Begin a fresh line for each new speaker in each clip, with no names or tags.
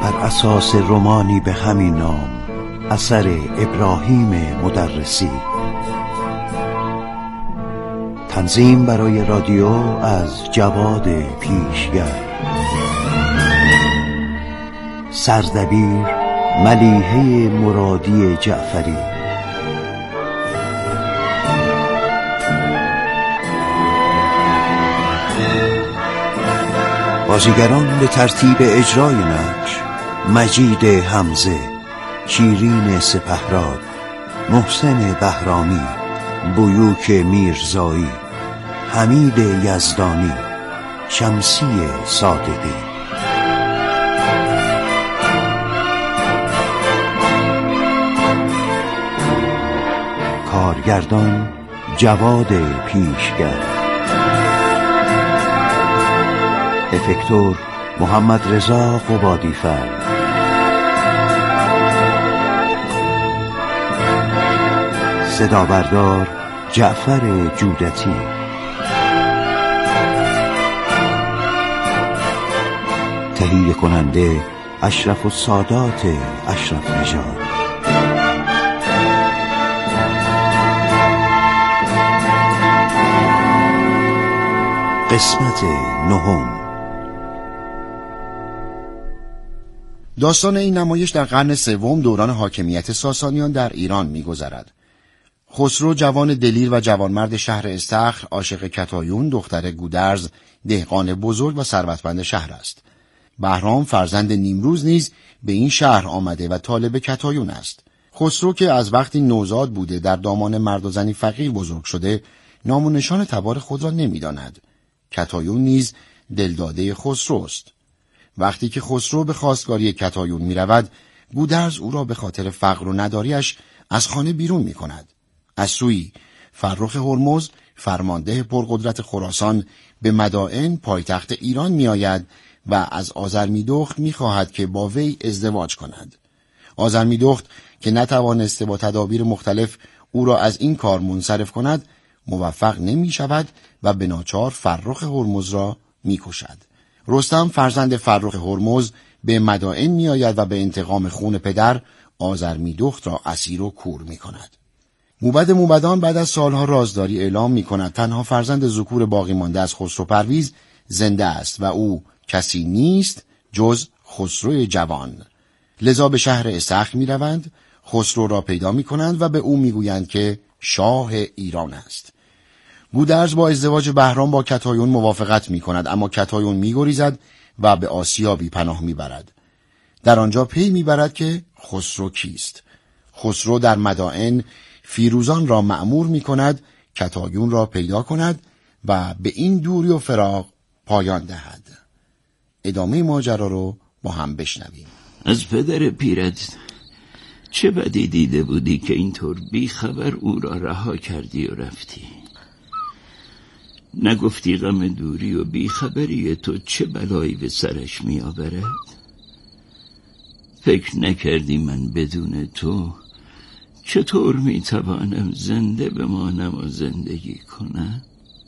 بر اساس رمانی به همین نام اثر ابراهیم مدرسی. تنظیم برای رادیو از جواد پیشگر. سردبیر ملیحه مرادی جعفری. بازیگران به ترتیب اجرای نقش: مجید حمزه، شیرین سپهراد، محسن بهرامی، بیوک میرزایی، حمید یزدانی، شمسی صادقی. کارگردان جواد پیشگر. افکتور محمد رضا قبادی‌فر. صدابردار جعفر جودتی. تهیه کننده اشرف السادات اشرف نژاد. قسمت نهم.
داستان این نمایش در قرن سوم دوران حاکمیت ساسانیان در ایران می‌گذرد. خسرو جوان دلیر و جوانمرد شهر استخر، عاشق کتایون دختر گودرز، دهقان بزرگ و ثروتمند شهر است. بهرام فرزند نیمروز نیز به این شهر آمده و طالب کتایون است. خسرو که از وقتی نوزاد بوده در دامان مرد و زنی فقیر بزرگ شده، نام و نشان تبار خود را نمی‌داند. کتایون نیز دلداده خسرو است. وقتی که خسرو به خواستگاری کتایون می رود، گودرز او را به خاطر فقر و نداریش از خانه بیرون می کند. از سوی فرخ هرمز، فرمانده پرقدرت خراسان، به مدائن پایتخت ایران می آید و از آذرمیدخت می خواهد که با وی ازدواج کند. آذرمیدخت که نتوانسته با تدابیر مختلف او را از این کار منصرف کند، موفق نمی شود و به ناچار فرخ هرمز را می کشد. رستم فرزند فرخ هرمز به مدائن می آید و به انتقام خون پدر آذرمیدخت را اسیر و کور می کند. موبد موبدان بعد از سالها رازداری اعلام می کند تنها فرزند ذکور باقی مانده از خسرو پرویز زنده است و او کسی نیست جز خسرو جوان. لذا به شهر استخر می روند، خسرو را پیدا می کنند و به او می گویند که شاه ایران است. گودرز با ازدواج بهرام با کتایون موافقت می کند، اما کتایون می گریزد و به آسیابی پناه می برد. در آنجا پی می برد که خسرو کیست. خسرو در مدائن فیروزان را مأمور می کند کتایون را پیدا کند و به این دوری و فراق پایان دهد. ادامه ماجرا رو با هم بشنویم.
از پدر پیرت چه بدی دیده بودی که اینطور بی خبر او را رها کردی و رفتی؟ نگفتی غم دوری و بیخبری تو چه بلایی به سرش می آورد؟ فکر نکردی من بدون تو چطور می توانم زنده بمانم و زندگی کنم؟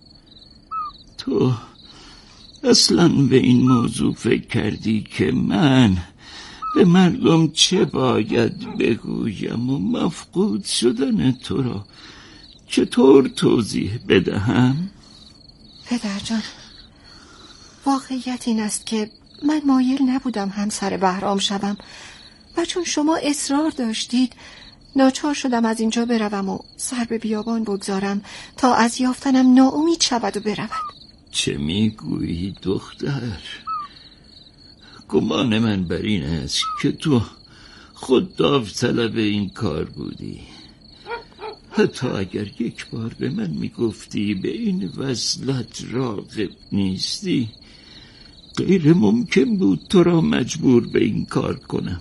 تو اصلا به این موضوع فکر کردی که من به مردم چه باید بگویم و مفقود شدن تو را چطور توضیح بدهم؟
پدر جان، واقعیت این است که من مایل نبودم همسر بهرام شوم و چون شما اصرار داشتید ناچار شدم از اینجا بروم و سر به بیابان بگذارم تا از یافتنم ناامید شود و برود.
چه میگویی دختر؟ گمان من بر این است که تو خود داوطلب این کار بودی. حتی اگر یک بار به من میگفتی به این وصلت راغب نیستی، غیر ممکن بود تو را مجبور به این کار کنم.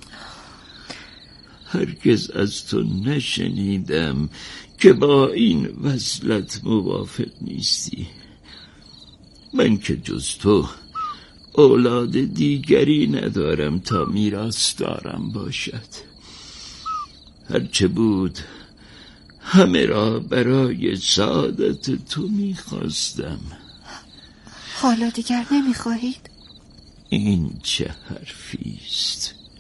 هرگز از تو نشنیدم که با این وصلت موافق نیستی. من که جز تو اولاد دیگری ندارم تا میراث دارم باشد. هرچه بود همه را برای سعادت تو میخواستم.
حالا دیگر نمیخواهید؟
این چه حرفی است؟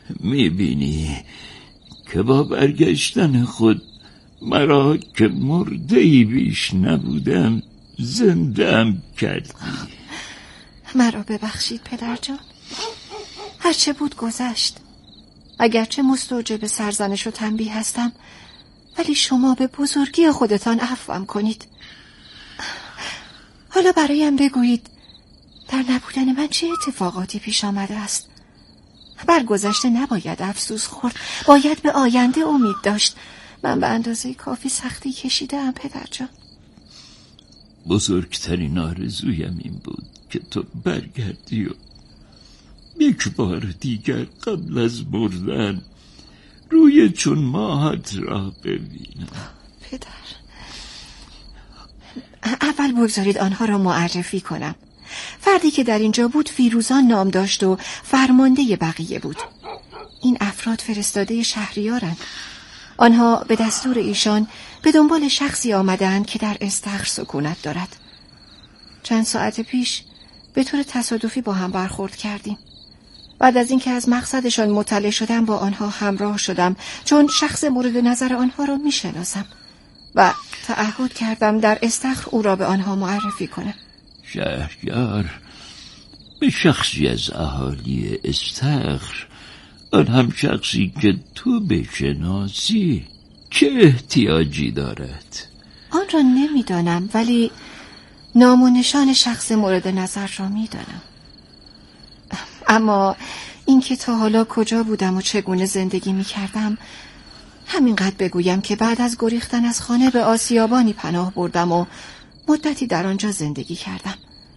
میبینی که با برگشتن خود مرا که مرده‌ای بیش نبودم زنده‌ام کردی.
مرا ببخشید پدر جان، هرچه بود گذشت. اگرچه مستوجب سرزنش و تنبیه هستم، ولی شما به بزرگی خودتان عفوم کنید. حالا برایم بگویید در نبودن من چه اتفاقاتی پیش آمده است؟ بر گذشته نباید افسوس خورد، باید به آینده امید داشت. من به اندازه کافی سختی کشیدم پدر جان.
بزرگترین آرزویم این بود که تو برگردی و یک بار دیگر قبل از مردن روی چون ماهت را ببینم.
پدر، اول بگذارید آنها را معرفی کنم. فردی که در اینجا بود فیروزان نام داشت و فرمانده بقیه بود. این افراد فرستاده شهریارند. آنها به دستور ایشان به دنبال شخصی آمدند که در استخر سکونت دارد. چند ساعت پیش به طور تصادفی با هم برخورد کردیم. بعد از اینکه از مقصدشان مطلع شدم با آنها همراه شدم، چون شخص مورد نظر آنها را میشناسم و تعهد کردم در استخر او را به آنها معرفی کنم.
شهریار به شخصی از اهالی استخر، آن هم شخصی که تو بشناسی، چه احتیاجی دارد؟
آن را نمیدانم، ولی نام و نشان شخص مورد نظر را میدانم. اما اینکه تا حالا کجا بودم و چگونه زندگی میکردم، همینقدر بگویم که بعد از گریختن از خانه به آسیابانی پناه بردم و مدتی در آنجا زندگی کردم.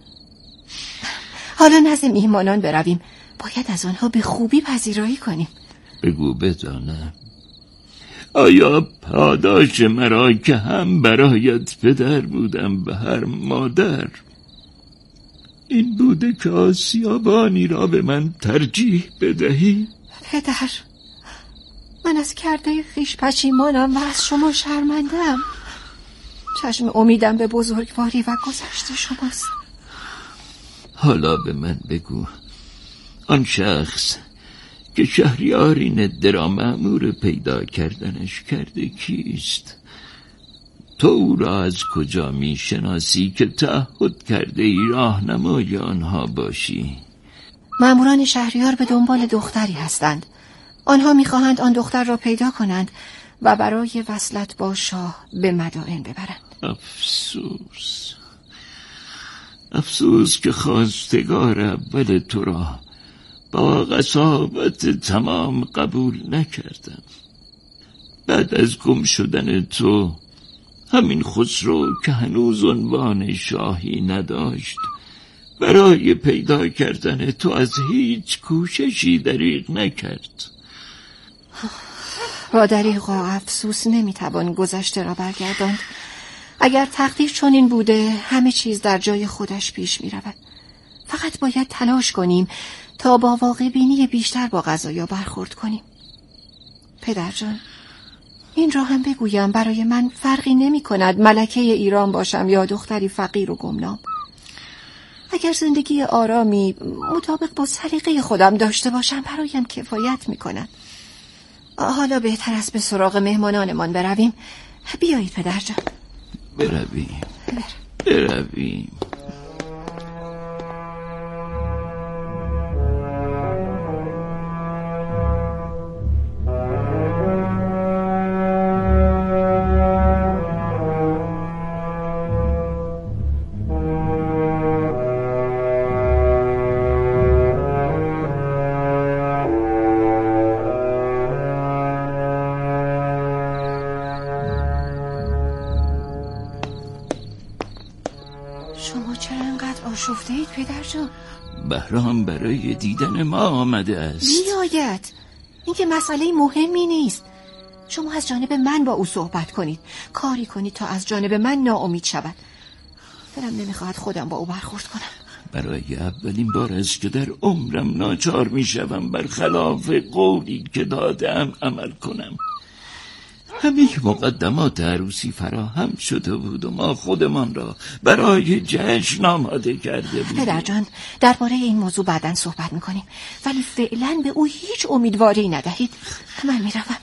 حالا نزد میهمانان برویم، باید از آنها به خوبی پذیرایی کنیم.
بگو بدانم، آیا پاداش مرا که هم برایت پدر بودم به هر مادر این بوده که آسیابانی را به من ترجیح بدهی؟
پدر، من از کرده خویش پشیمانم و از شما شرمنده‌ام. چشم امیدم به بزرگواری و گذشت شماست.
حالا به من بگو، آن شخص که شهریار این عده را مأمور پیدا کردنش کرده کیست؟ تو او را از کجا میشناسی که تعهد کرده ای راهنمای آنها باشی؟
مأموران شهریار به دنبال دختری هستند. آنها میخواهند آن دختر را پیدا کنند و برای وصلت با شاه به مدائن ببرند.
افسوس که خواستگار اول تو را با قساوت تمام قبول نکردم. بعد از گم شدن تو همین خسرو که هنوز عنوان شاهی نداشت برای پیدا کردن تو از هیچ کوششی دریغ نکرد.
با دریغ و افسوس نمیتوان گذشته را برگرداند. اگر تقدیر چنین بوده همه چیز در جای خودش پیش میرود. فقط باید تلاش کنیم تا با واقع بینی بیشتر با قضایا برخورد کنیم. پدر جان، این را هم بگویم برای من فرقی نمی کند ملکه ایران باشم یا دختری فقیر و گمنام. اگر زندگی آرامی مطابق با سلیقه خودم داشته باشم برایم کفایت می کند. حالا بهتر است به سراغ مهمانانمان برویم. بیایید پدر جان.
برویم.
شما چرا انقدر آشفته اید پدر جان؟
بهرام برای دیدن ما آمده است.
بیاید، این که مسئله مهمی نیست. شما از جانب من با او صحبت کنید، کاری کنید تا از جانب من ناامید شود. دلم نمیخواهد خودم با او برخورد کنم.
برای اولین بار است که در عمرم ناچار میشوم برخلاف قولی که دادم عمل کنم. همه مقدمات عروسی فراهم شده بود و ما خودمان را برای جشن آماده کرده بودیم.
پدر جان، درباره این موضوع بعداً صحبت میکنیم، ولی فعلا به او هیچ امیدواری ندهید. من میروم.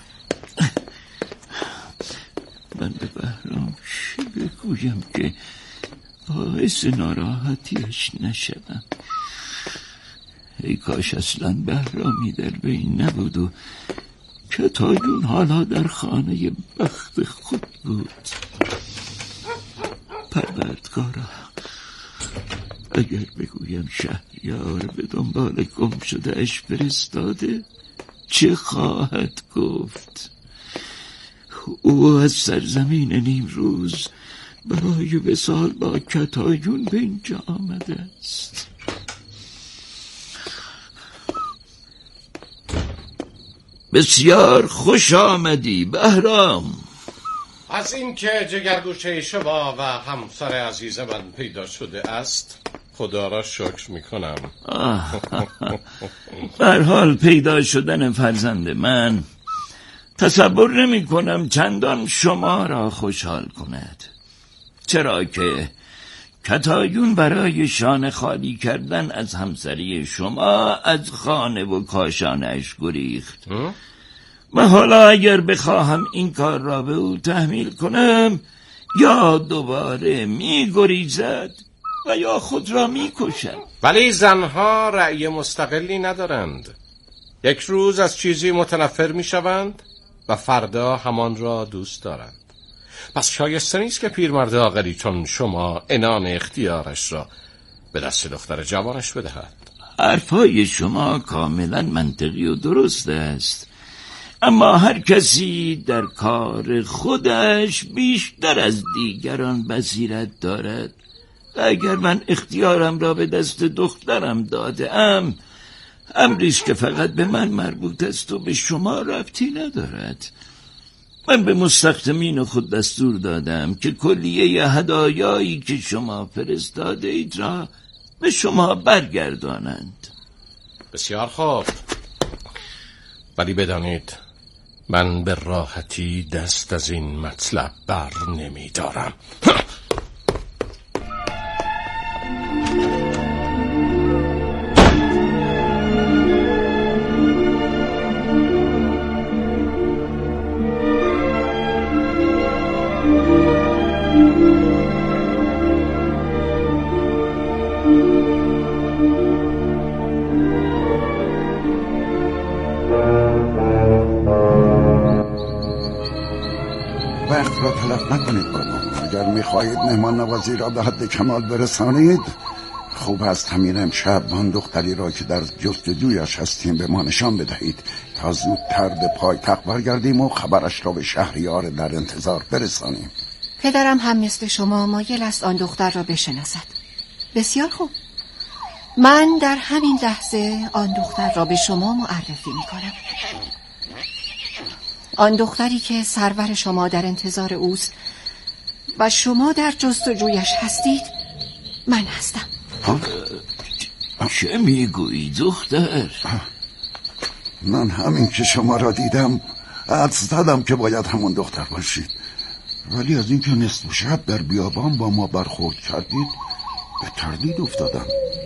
من به بهرام چی بگویم که باعث ناراحتیش نشدم؟ ای کاش اصلا بهرامی در بین نبود و کتایون حالا در خانه بخت خود بود. پروردگارا، اگر بگویم شهریار به دنبال گم شده اش فرستاده، چه خواهد گفت؟ او از سرزمین نیمروز برای وصال با کتایون به اینجا آمده است. بسیار خوش آمدی بهرام.
از اینکه جگرگوشه شما و همسر عزیز من پیدا شده است خدا را شکر میکنم.
به هر حال پیدا شدن فرزند من تصور نمی کنم چندان شما را خوشحال کند، چرا که کتایون برای شانه خالی کردن از همسری شما از خانه و کاشانش گریخت و حالا اگر بخواهم این کار را به او تحمیل کنم یا دوباره می گریزد و یا خود را می کشد.
ولی زنها رأی مستقلی ندارند. یک روز از چیزی متنفر می شوند و فردا همان را دوست دارند. پس شایسته نیست که پیرمرد عاقلی چون شما عنان اختیارش را به دست دختر جوانش بدهد.
حرفای شما کاملا منطقی و درست است، اما هر کسی در کار خودش بیشتر از دیگران بصیرت دارد و اگر من اختیارم را به دست دخترم دادم، امریست که فقط به من مربوط است و به شما ربطی ندارد. من به مستخدمین خود دستور دادم که کلیه هدایایی که شما فرستاده اید را به شما برگردانند.
بسیار خوب، ولی بدانید من به راحتی دست از این مطلب بر نمی دارم.
وقت را تلف نکنید بابا. اگر میخواهید مهمان نوازی را به حد کمال برسانید، خوب است همین امشب آن دختری را که در جستجویش هستیم به ما نشان بدهید تا زودتر به پایتخت برگردیم و خبرش را به شهریار در انتظار برسانیم.
پدرم هم مثل شما مایل است آن دختر را بشناسد. بسیار خوب، من در همین لحظه آن دختر را به شما معرفی میکنم. آن دختری که سرور شما در انتظار اوست و شما در جستجویش هستید من هستم.
چه میگویی دختر؟
من همین که شما را دیدم حدس زدم که باید همون دختر باشید، ولی از اینکه نصف شب در بیابان با ما برخورد کردید به تردید افتادم.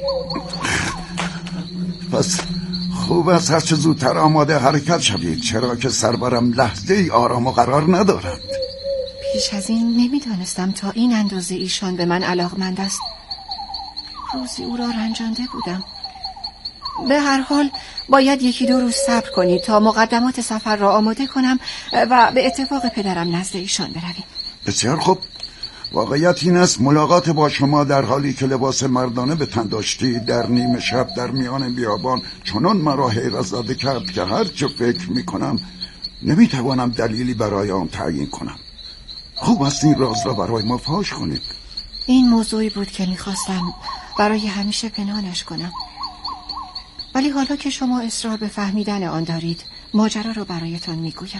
پس خوب است هر چه زودتر آماده حرکت شوید، چرا که سرورم لحظه ای آرام و قرار ندارند.
پیش از این نمیدانستم تا این اندازه ایشان به من علاقمند است. روزی او را رنجانده بودم. به هر حال باید یکی دو روز صبر کنید تا مقدمات سفر را آماده کنم و به اتفاق پدرم نزد ایشان برویم.
بسیار خوب. واقعیت این است ملاقات با شما در حالی که لباس مردانه به تن داشتید در نیمه شب در میان بیابان چنان مرا حیرت زده کرد که هر چه فکر میکنم نمیتوانم دلیلی برای آن تعیین کنم. خوب است این راز را برای ما فاش کنید.
این موضوعی بود که میخواستم برای همیشه پنهانش کنم، ولی حالا که شما اصرار به فهمیدن آن دارید ماجرا را برایتان میگویم.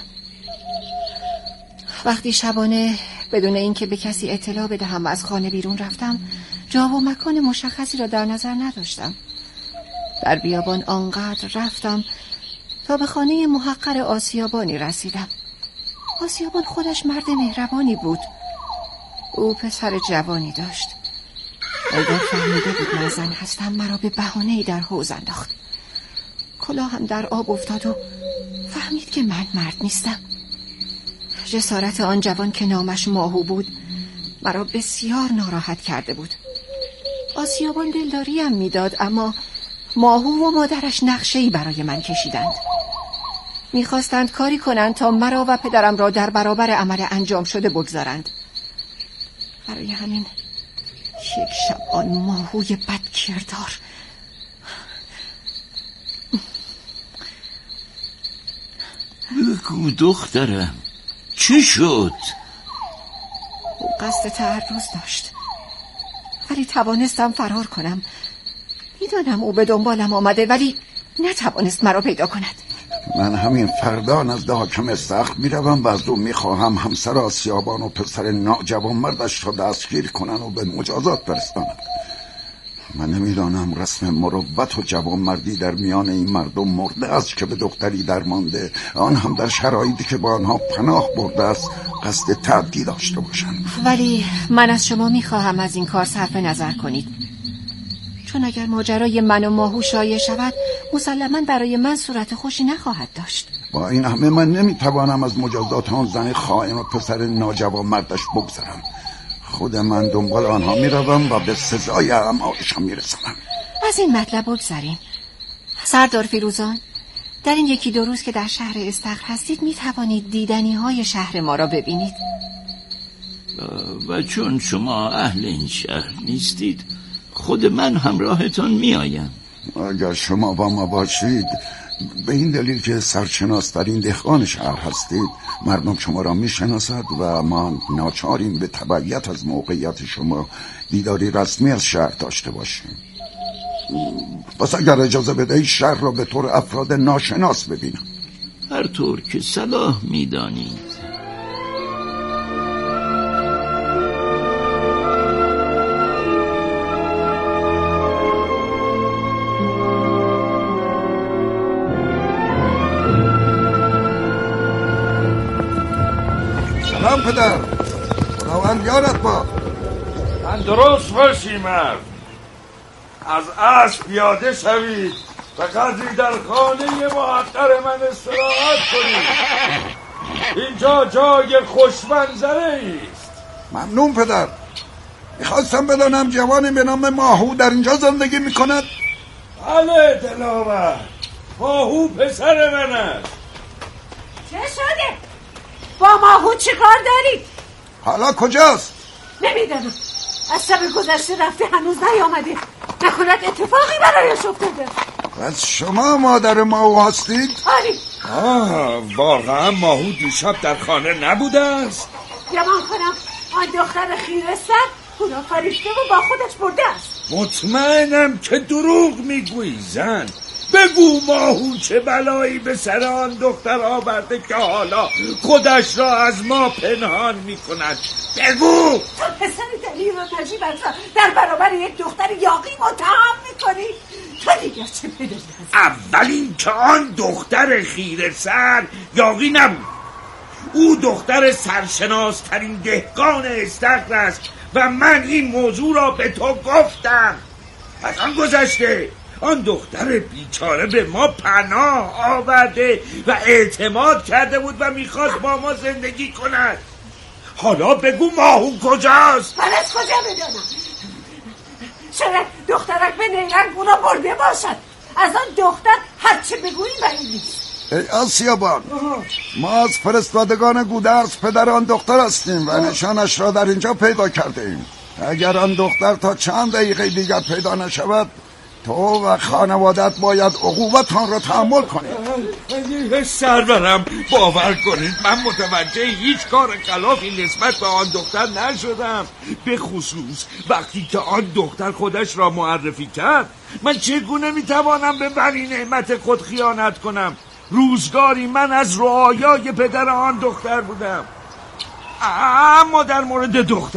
وقتی شبانه بدون اینکه به کسی اطلاع بدهم از خانه بیرون رفتم، جا و مکان مشخصی را در نظر نداشتم. در بیابان آنقدر رفتم تا به خانه محقر آسیابانی رسیدم. آسیابان خودش مرد مهربانی بود. او پسر جوانی داشت. اگر فهمیده بود من زن هستم مرا به بهانه‌ای در حوض انداخت. کلاهم در آب افتاد و فهمید که من مرد نیستم. جسارت آن جوان که نامش ماهو بود مرا بسیار ناراحت کرده بود. آسیابان دلداریم میداد، اما ماهو و مادرش نقشه‌ای برای من کشیدند. میخواستند کاری کنند تا مرا و پدرم را در برابر عمل انجام شده بگذارند. برای همین یک شب آن ماهوی بدکردار
بگو دخترم، چی شد؟
او قصد تعرض داشت، ولی توانستم فرار کنم. میدانم او به دنبالم آمده، ولی نتوانست مرا پیدا کند.
من همین فردا نزد حاکم استخر میروم و از او میخواهم همسر آسیابان و پسر ناجوانمردش را دستگیر کنن و به مجازات برسانند. من نمیدانم رسم مروت و جوانمردی در میان این مردم مرده است که به دختری درمانده، آن هم در شرایطی که با آنها پناه برده است، قصد تعدی داشته باشند.
ولی من از شما میخواهم از این کار صرف نظر کنید، چون اگر ماجرای من و ماهو شایع شود مسلماً برای من صورت خوشی نخواهد داشت.
با این همه من نمیتوانم از مجازات آن زن خائن و پسر ناجوانمردش بگذرم. خود من دنبال آنها میروم و به سزای اعمالشان میرسانم.
از این مطلب بگذاریم. سردار فیروزان، در این یکی دو روز که در شهر استخر هستید میتوانید دیدنی های شهر ما را ببینید.
و چون شما اهل این شهر نیستید، خود من همراهتان میآیم.
اگر شما با ما باشید، به این دلیل که سرشناسترین دهقان شهر هستید، مردم شما را میشناسد و ما ناچاریم به تبعیت از موقعیت شما دیداری رسمی از شهر داشته باشیم. پس اگر اجازه بدهید شهر را به طور افراد ناشناس ببینم.
هر طور که صلاح میدانید.
سلام پدر، خداوند یارت با.
من درست باشی مرد. از اسب پیاده شوید و قدری در خانه محقر من استراحت کنید. اینجا جای خوشمنظره ایست.
ممنون پدر. میخواستم بدانم جوانی به نام ماهو در اینجا زندگی میکند؟
بله دلاور، ماهو پسر من است.
چه شده؟ با ماهو چی کار داری؟
حالا کجاست؟
نمیدانم، از شب گذشته رفته هنوز نیامده. نکند اتفاقی برایش افتاده.
پس شما مادر ماهو هستید؟
آری.
واقعا ماهو دیشب در خانه نبوده است؟
گمان کنم آن دختر خیره سر او را فریفته و با خودش برده است.
مطمئنم که دروغ میگویی زن. بگو ماهو چه بلایی به سر آن دختر آورده که حالا خودش را از ما پنهان میکند. بگو.
تو پسر دلیر و نجیبت را در برابر یک دختر یاغی متهم میکنی؟ تو دیگر چه پدری هستی؟
اول این که آن دختر خیره سر یاغی نبود. او دختر سرشناسترین دهقان استخر است و من این موضوع را به تو گفتم. از آن گذشته آن دختر بیچاره به ما پناه آورده و اعتماد کرده بود و میخواست با ما زندگی کند. حالا بگو ماهو کجاست؟
من از کجا بدانم؟ شاید دخترک به نیرنگ اونا برده باشد. از آن دختر هرچه بگویی بعید نیست.
ای آسیابان، ما از فرستادگان گودرز پدر آن دختر هستیم و نشانش را در اینجا پیدا کرده ایم. اگر آن دختر تا چند دقیقه دیگر پیدا نشود، تو و خانوادت باید عقوبتان را تحمل کنید.
سرورم، باور کنید من متوجه هیچ کار خلافی نسبت به آن دختر نشدم. به خصوص وقتی که آن دختر خودش را معرفی کرد. من چگونه میتوانم به بنی نعمت خود خیانت کنم؟ روزگاری من از رعایای پدر آن دختر بودم. اما در مورد دختر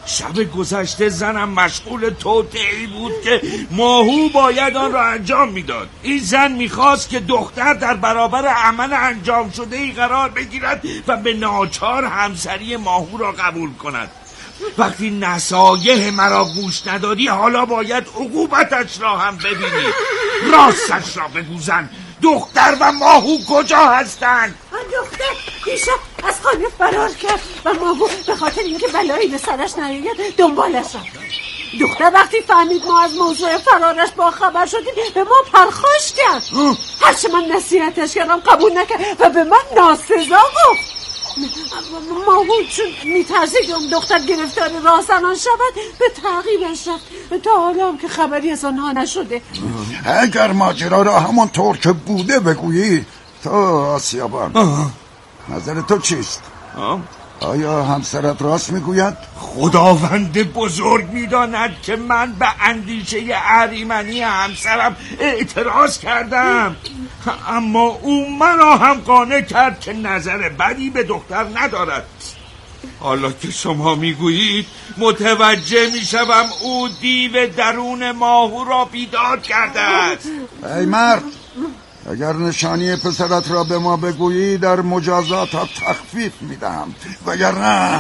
شب گذشته زنم مشغول توطئه‌ای بود که ماهو باید آن را انجام میداد. این زن میخواست که دختر در برابر عمل انجام شده ای قرار بگیرد و به ناچار همسری ماهو را قبول کند. وقتی نصایح مرا گوش ندادی، حالا باید عقوبتش را هم ببینی. راستش را بگو زن، دختر و ماهو کجا هستند؟
دختر دیشب از خانه فرار کرد و ماهو به خاطر اینکه بلایی به سرش نیاید دنبالش رفت. دختر وقتی فهمید ما از موضوع فرارش با خبر شدیم به ما پرخاش کرد. هرچه من نصیحتش کردم قبول نکرد و به من ناسزا گفت. ماهو چون میترسید اون دختر گرفتار راهزنان شود به تعقیبش رفت تا حالا هم که خبری از آنها نشده.
اگر ماجرا را همانطور که بوده بگویی تو آسیابان، نظر تو چیست؟ آیا همسرت راست میگوید؟
خداوند بزرگ میداند که من به اندیشه اهریمنی همسرم اعتراض کردم، اما او منو هم قانع کرد که نظر بدی به دختر ندارد. حالا که شما میگویید متوجه میشوم او دیو درون ماهو را بیداد کرده است.
ای مرد، اگر نشانی پسرت را به ما بگویی در مجازاتت تخفیف میدم، وگرنه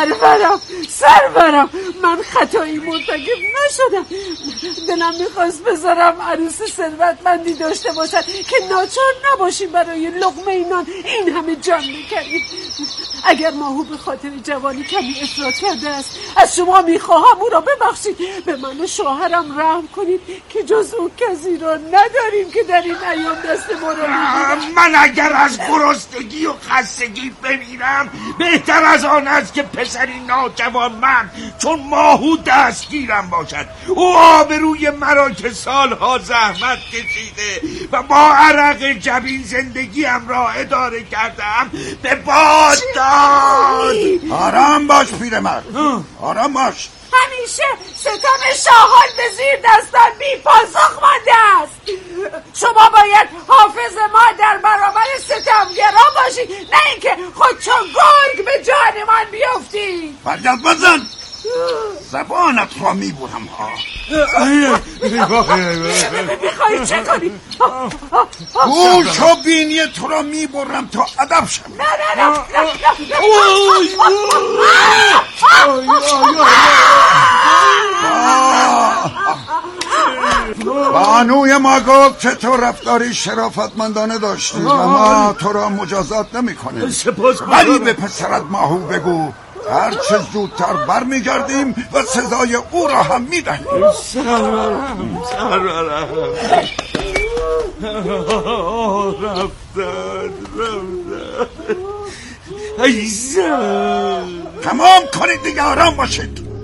سرورم من خطایی مرتکب نشدم. دلم میخواست بذارم عروس ثروتمندی داشته باشد که ناچار نباشیم برای لقمه نان این همه جان بکنیم. اگر ماهو به خاطر جوانی کمی افراط کرده است، از شما میخواهم او را ببخشید. به من و شوهرم رحم کنید که جز او کسی را نداریم که در این ایام دست ما را میگیرد.
من اگر از گرسنگی و خستگی بمیرم بهتر از آن است که پسری ناجوان من چون ماهو دستگیرم باشد. او آبروی مرا که سالها زحمت کشیده و با عرق جبین زندگیم را اداره کردم به باد داد.
آرام باش پیرمرد، آرام باش.
همیشه ستم شاهان به زیر دستان بی پاسخ مانده است. شما باید حافظ ما در برابر ستمگران باشید، نه اینکه خود چون گرگ به جان من بیفتید.
فریاد بزن، زبانت را میبرم ها.
میخواهی چه کنی؟
گوش و بینی تو را میبرم تا ادب شم.
نه
بانوی ما گفت که تو رفتاری شرافتمندانه داشتی و ما تو را مجازات نمی کنیم، ولی به پسرت ماهو بگو هرچه زودتر برمیگردیم و سزای او را هم میدهیم.
سرورم رفتن ایزا.
تمام کنید دیگه، آرام باشید.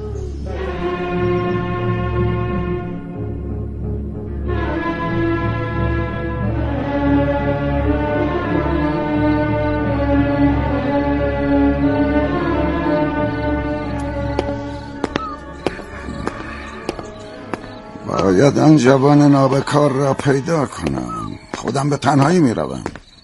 باید آن جوان نابکار را پیدا کنم. خودم به تنهایی می روم.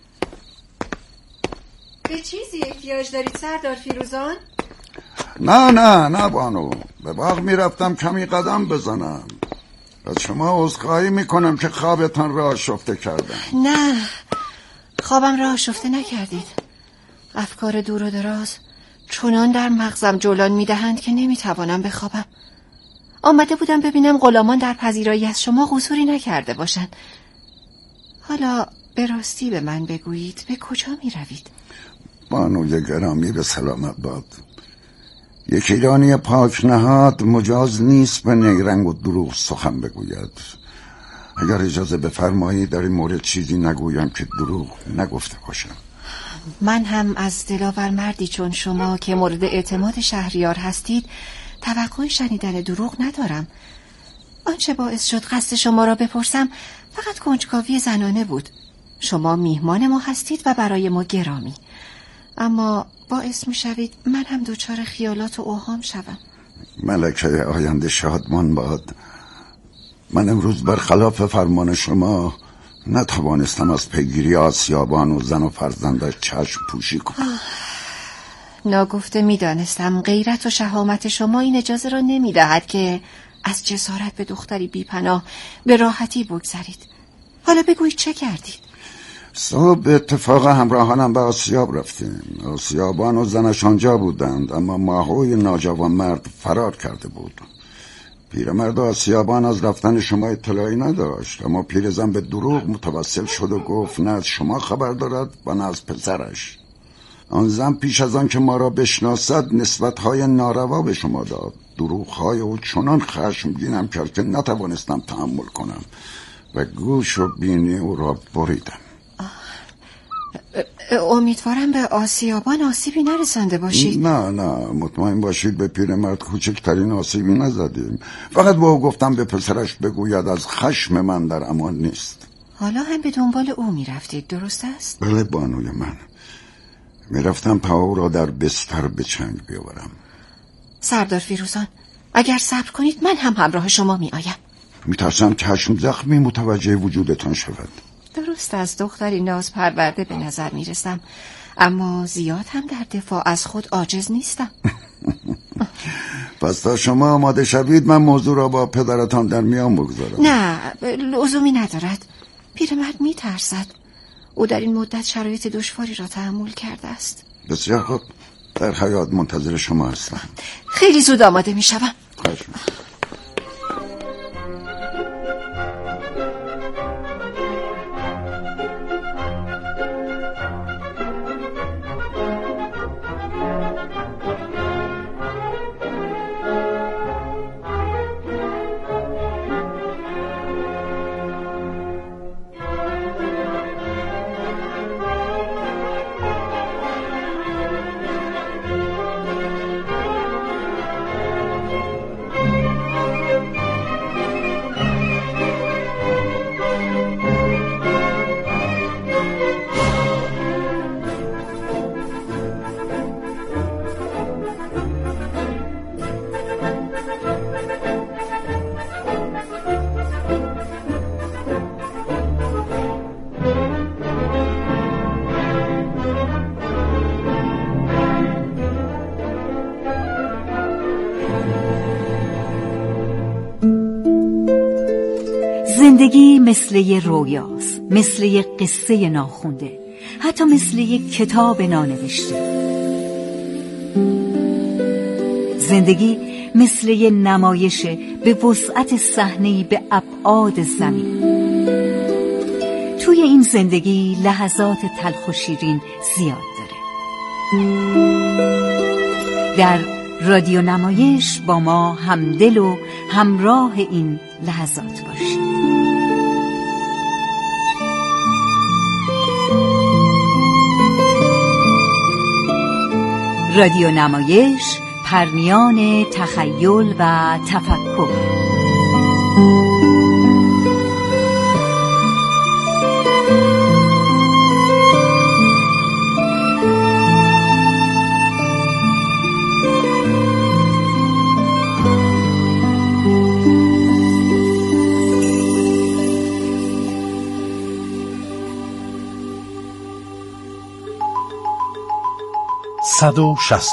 به چیزی احتیاج دارید سردار فیروزان؟
نه بانو، به باغ می رفتم کمی قدم بزنم. از شما عذرخواهی می کنم که خوابتان را آشفته کردم.
نه، خوابم را آشفته نکردید. افکار دور و دراز چنان در مغزم جولان می دهند که نمی توانم بخوابم. آمده بودم ببینم غلامان در پذیرایی از شما قصوری نکرده باشند. حالا به راستی به من بگویید به کجا می روید؟
بانوی گرامی به سلامت باد. یک ایرانی پاک نهاد مجاز نیست به نیرنگ و دروغ سخن بگوید. اگر اجازه بفرمایید در این مورد چیزی نگویم که دروغ نگفته باشم.
من هم از دلاور مردی چون شما که مورد اعتماد شهریار هستید توقع شنیدن دروغ ندارم. آنچه باعث شد قصد شما را بپرسم فقط کنجکاوی زنانه بود. شما میهمان ما هستید و برای ما گرامی، اما باعث می شوید من هم دچار خیالات و اوهام شوم.
ملکه آینده شادمان باد. من امروز برخلاف فرمان شما نتوانستم از پیگیری آسیابان و زن و فرزندش چشم پوشی کنم.
ناگفته میدانستم غیرت و شهامت شما این اجازه را نمیدهد که از جسارت به دختری بیپناه به راحتی بگذرید. حالا بگویید چه کردید؟
صبح به اتفاق همراهانم به آسیاب رفتیم. آسیابان و زنش آنجا بودند، اما ماهوی ناجوان مرد فرار کرده بود. پیرمرد آسیابان از رفتن شما اطلاعی نداشت، اما پیرزن به دروغ متوسل شد و گفت نه از شما خبر دارد و نه از پسرش. آن زن پیش از آن که ما را بشناسد نسبت‌های ناروا به شما داد. دروغ‌های او چنان خشمگینم کرد که نتوانستم تحمل کنم و گوش و بینی او را بریدم.
امیدوارم به آسیابان آسیبی نرسانده باشید.
نه مطمئن باشید به پیرمرد کوچکترین آسیبی نزدیم. فقط با او گفتم به پسرش بگوید از خشم من در امان نیست.
حالا هم به دنبال او میرفتید، درست است؟
بله بانوی من، میرفتم تا او را در بستر به چنگ بیاورم.
سردار فیروزان، اگر صبر کنید من هم همراه شما می آیم.
میترسم چشم زخمی متوجه وجودتان شود.
درست از دختری ناز پرورده به نظر میرسم، اما زیاد هم در دفاع از خود عاجز نیستم.
پس تا شما آماده شوید من موضوع را با پدرتان در میان بگذارم.
نه، لزومی ندارد. پیرمرد میترسد. او در این مدت شرایط دشواری را تحمل کرده است.
بسیار خوب، در حیاط منتظر شما هستم.
خیلی زود آماده میشوم.
زندگی مثل یه رویاست، مثل یه قصه ناخونده، حتی مثل یه کتاب نانوشته. زندگی مثل یه نمایشه به وسعت صحنه‌ای به ابعاد زمین. توی این زندگی لحظات تلخ و شیرین زیاد داره. در رادیو نمایش با ما همدل و همراه این لحظات باشید. رادیو نمایش، پرمیان تخیل و تفکر.
با سلام،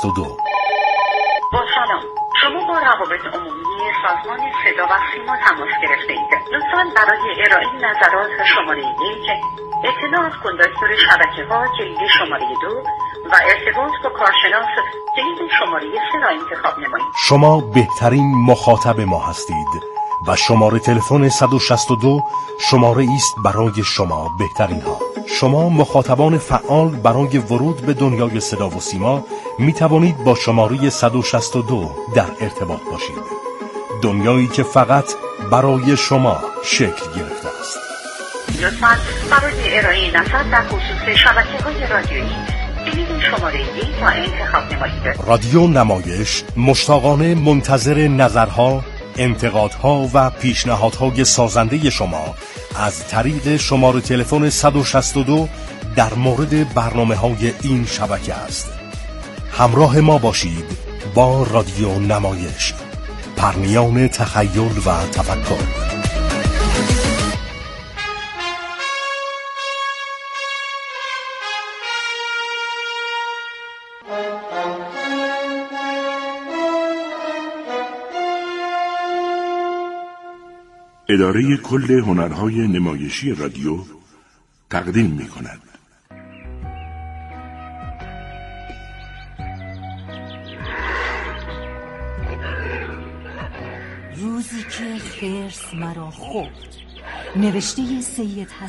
شما با روابط عمومی سازمان صدا و سیما تماس گرفته اید. لطفاً برای ارائه نظرات شماره 1، اطلاع از کندکتور شبکه‌ها کلید شماره 2 و ارتباط با کارشناس کلید شماره 3 را انتخاب نمایید.
شما بهترین مخاطب ما هستید و شماره تلفن 162 شماره است برای شما بهترین ها. شما مخاطبان فعال برای ورود به دنیای صدا و سیما می توانید با شماره 162 در ارتباط باشید. دنیایی که فقط برای شما شکل گرفته است.
لطفاً برای ارائه نظر در خصوص شبکه‌های رادیویی کلید شماره 1 را انتخاب نمایید.
رادیو نمایش مشتاقانه منتظر نظرها، انتقادها و پیشنهادهای سازنده شما از طریق شماره تلفن 162 در مورد برنامه‌های این شبکه است. همراه ما باشید با رادیو نمایش، پرمیان تخیل و تفکر.
اداره کل هنرهای نمایشی رادیو تقدیم می کند.
روزی که خرس مرا خورد، نوشته سید